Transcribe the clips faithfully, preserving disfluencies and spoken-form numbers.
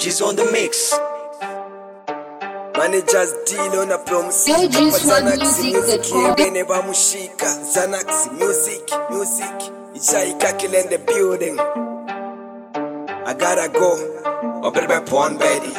Mauji's on the mix. Managers deal on a promise. Zanax music, yebene bamushika. Zanax music, music. Ichaika kill in the building. I gotta go. Open my porn ready.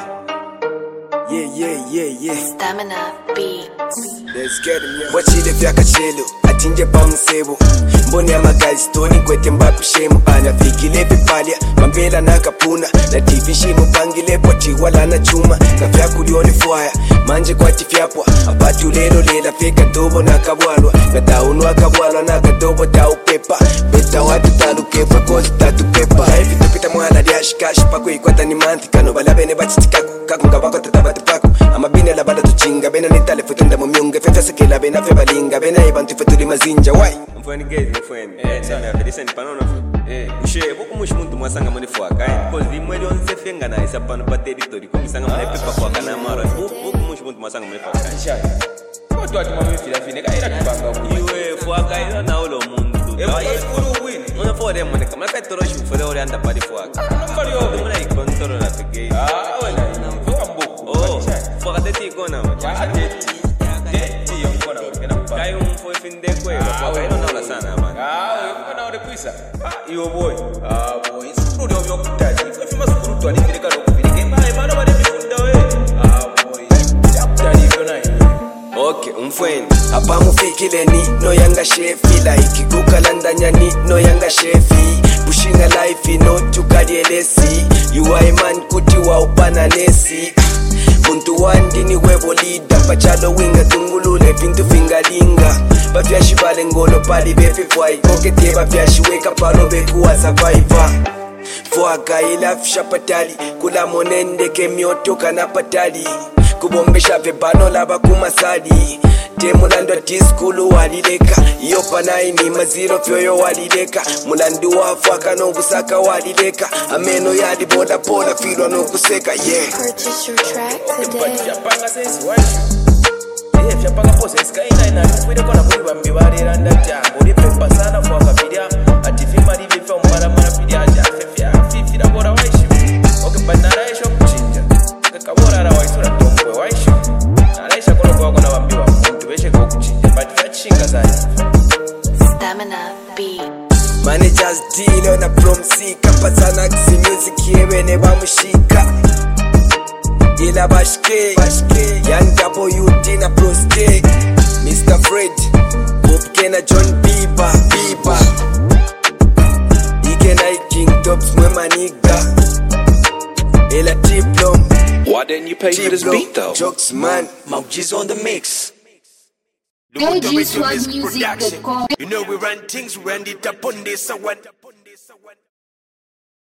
Yeah, yeah, yeah, yeah. Stamina beats. Let's get him, yeah. Wachile fyaka chelo, atinje pa msebo. Mbone ama guys toni kwete mbapu shemu. Ana fikile pipalia, mambela na kapuna. Na T V shimu pangile poti wala na chuma. Na fyaku lioni fuaya, manje kwa tifyapwa. Apati ulelo lela feka dobo na kabwalwa. Na taunu akabwalwa na kadobo tau pepa. Beta watu talu kefa kozi tatu pepa. Haifi tupita mwala diashi kashi pako ikwata ni manthi. Kano bala bene bachitikaku, kaku ngabako tatabati pako. Ama bine la bada tuchinga, bena nitale futenda mumyunga. Fefa sekela bena fe balinga, bena ibantu fetuli mazinja, why? Mfweni gezi mfweni eh sana felisa ni panono eh ushe boku mushi muntu mwasanga mani fuaka eh because the mweli onse fenga na isa pano pa territory kumisanga mani pepa fuaka na mara boku mushi muntu mwasanga mani fuaka shaya watu watu mami fila fine kaira kibanga iwe fuaka ina na ulo muntu eh kuru win una fode mwana kama petro shu fode ore anda padi fuaka mbali yo mwana ikontrol na tege ah wala fuaka mboku oh fuaka teti kona ma teti teti yonkona kai un foi fin de kwelo fuaka ina na sana man ah ukona ore kuisa ah yo boy ah boy isukuru ndio vyokutaji ifi masukuru tu alifirika no kufirika mbaya bana bale mikunda we ah boy yakutani hivyo na okay umfweni apa mufikile ni no yanga shefi like kukalandanya ni no yanga shefi pushinga life no tukadielesi you are man kuti wa upana nesi muntu wandi ni webo leader pachalo winga tungulule pintu fingalinga bafyashi bale ngolo pali befi fwai kokete bafyashi weka palo bekuwa survivor fuaka ila fisha patali kula monende kemioto kana patali kubombesha vebano laba kumasadi temulando tiskulu walileka iyo panai ni maziro fyoyo walileka mulandu wafuaka no busaka walileka ameno yali boda boda filwa no kuseka yeah Purchase your track today. Fyapanga sensi waishu eh fyapanga pose sky ina kwide kona kuiba mbibare randa jambo lipepa sana fuaka fidia ati fima livi fya mbara mara fidia ja fya fifi na bora waishu okay banara esho kuchinja kakabora ra waishu ra tongwe waishu naisha kono kwa kona wambiwa muntu beshe ko kuchinja but fyachinga zani Stamina beats. managers deal on a promsika pasana kisi music yebene bamushika ila bashke bashke young W D na proste Mister Fred Bob Kena John Bieber Bieber Ike na King Tops mwema nigga ila Tiplom Why didn't you pay for this beat though? Jokes man Mauji's on the mix. A G Swag Music dot com. You know we run things, we run it up on this, so what?